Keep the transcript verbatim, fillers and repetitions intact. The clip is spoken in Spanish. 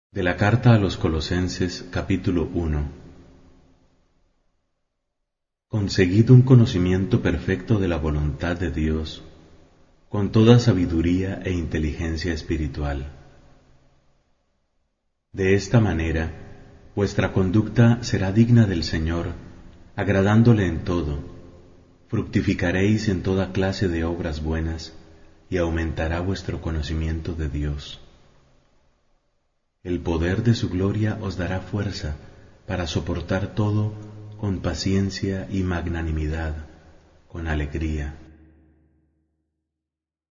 De la carta a los Colosenses, capítulo uno. Conseguid un conocimiento perfecto de la voluntad de Dios, con toda sabiduría e inteligencia espiritual. De esta manera, vuestra conducta será digna del Señor, agradándole en todo, fructificaréis en toda clase de obras buenas, y aumentará vuestro conocimiento de Dios. El poder de su gloria os dará fuerza para soportar todo con paciencia y magnanimidad, con alegría,